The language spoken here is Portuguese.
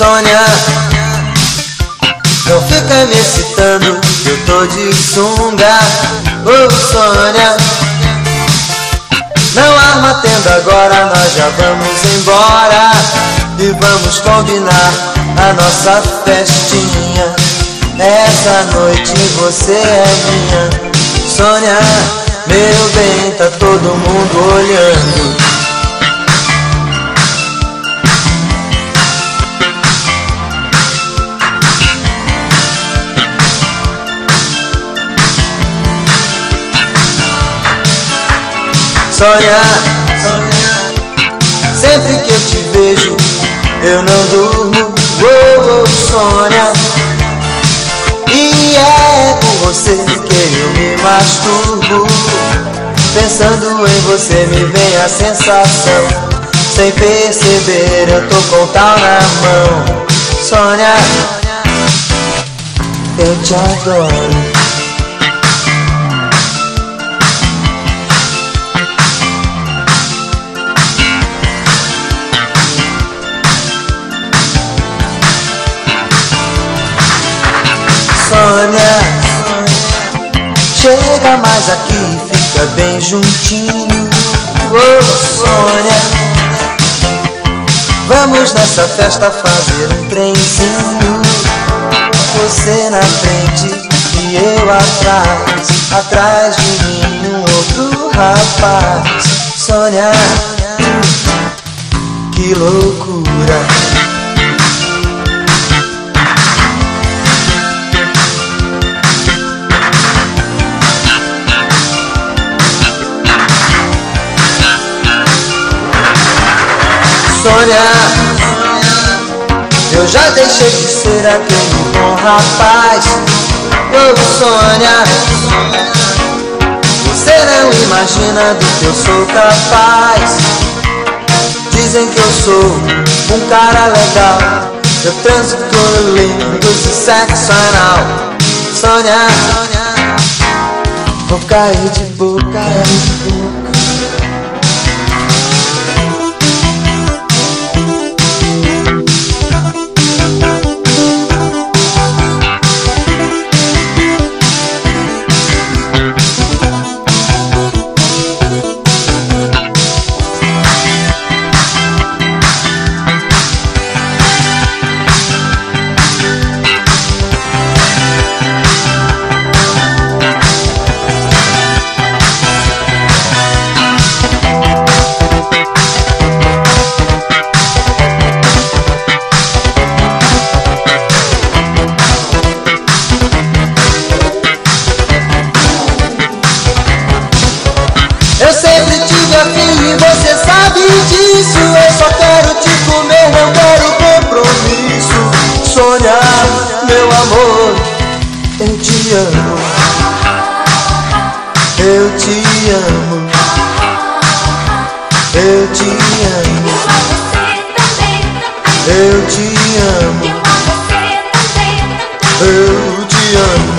Sônia, não fica me excitando, eu tô de sunga. Ô Sônia, não arma tenda agora, nós já vamos embora e vamos combinar a nossa festinha. Essa noite você é minha. Sônia, meu bem, tá todo mundo olhando. Sônia, sempre que eu te vejo, eu não durmo. Oh, oh, Sônia, e é com você que eu me masturbo. Pensando em você me vem a sensação. Sem perceber eu tô com o tal na mão. Sônia, eu te adoro. Sônia, chega mais aqui, fica bem juntinho. Oh, Sônia, vamos nessa festa fazer um trenzinho. Você na frente e eu atrás, atrás de mim um outro rapaz. Sônia, que loucura. Sônia, eu já deixei de ser aquele bom rapaz. Oh, Sônia, você não imagina do que eu sou capaz. Dizem que eu sou um cara legal, eu transo com lindos e sexo anal. Sônia, vou cair de boca. Eu sempre tive afim e você sabe disso. Eu só quero te comer, não quero compromisso. Sônia, meu amor, eu te amo. Eu te amo. Eu te amo. Eu te amo. Eu te amo.